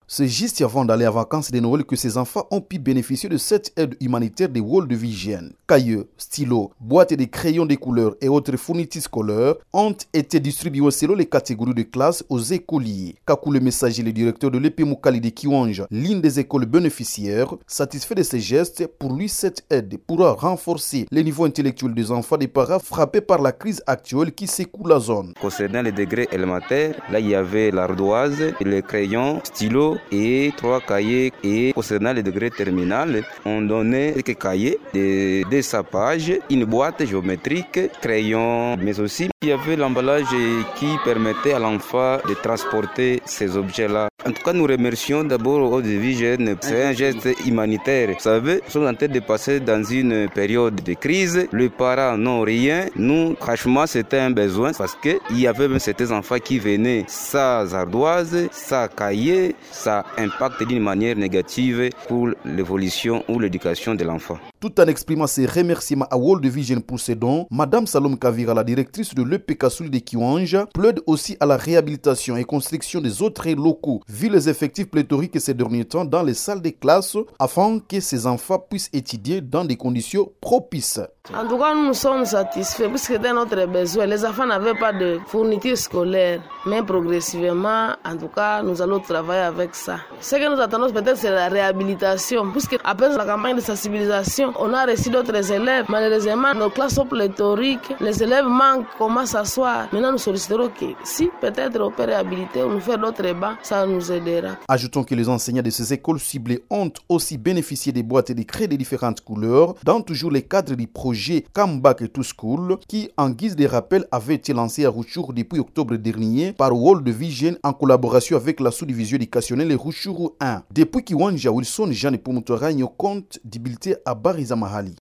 C'est juste avant d'aller en vacances de Noël que ces enfants ont pu bénéficier de cette aide humanitaire de World Vision. Cahiers, stylos, boîtes de crayons de couleur et autres fournitures scolaires ont été distribués selon les catégories de classe aux écoliers. Kakou le messager, le directeur de l'EP Moukali de Kiwanja, l'une des écoles bénéficiaires, satisfait de ces gestes. Pour lui, cette aide pourra renforcer le niveau intellectuel des enfants des parents frappés par la crise actuelle qui secoue la zone. Concernant les degrés élémentaires, là il y avait l'ardoise, les crayons, stylos et 3 cahiers. Et concernant les degrés terminal, on donnait quelques cahiers, des sapages, une boîte géométrique, crayons, mais aussi il y avait l'emballage qui permettait à l'enfant de transporter ces objets-là. En tout cas, nous remercions d'abord World Vision. C'est un geste humanitaire. Vous savez, nous sommes en train de passer dans une période de crise. Les parents n'ont rien. Nous, franchement, c'était un besoin parce qu'il y avait même certains enfants qui venaient sans ardoise, sans cahier. Ça impacte d'une manière négative pour l'évolution ou l'éducation de l'enfant. Tout en exprimant ses remerciements à World Vision pour ses dons, Madame Salom Kavira, la directrice de l'EP Kassouli de Kiwanja, plaide aussi à la réhabilitation et construction des autres locaux, vu les effectifs pléthoriques ces derniers temps dans les salles de classe, afin que ces enfants puissent étudier dans des conditions propices. En tout cas, nous sommes satisfaits puisque c'était notre besoin. Les enfants n'avaient pas de fourniture scolaire, mais progressivement, en tout cas, nous allons travailler avec ça. Ce que nous attendons peut-être, c'est la réhabilitation, puisque après la campagne de sensibilisation, on a reçu d'autres élèves. Malheureusement, nos classes sont pléthoriques, les élèves manquent comment s'asseoir. Maintenant, nous solliciterons que si peut-être on peut réhabiliter ou nous faire d'autres bancs, ça nous aidera. Ajoutons que les enseignants de ces écoles ciblées ont aussi bénéficié des boîtes et des craies de différentes couleurs, dans toujours les cadres du projet Come Back to School, qui, en guise de rappel, avait été lancé à Rutshuru depuis octobre dernier par World Vision en collaboration avec la sous-division éducationnelle Rutshuru 1. Depuis Kiwanja, Wilson Jean et Pumutoragno compte d'habileté à Bariza Mahali.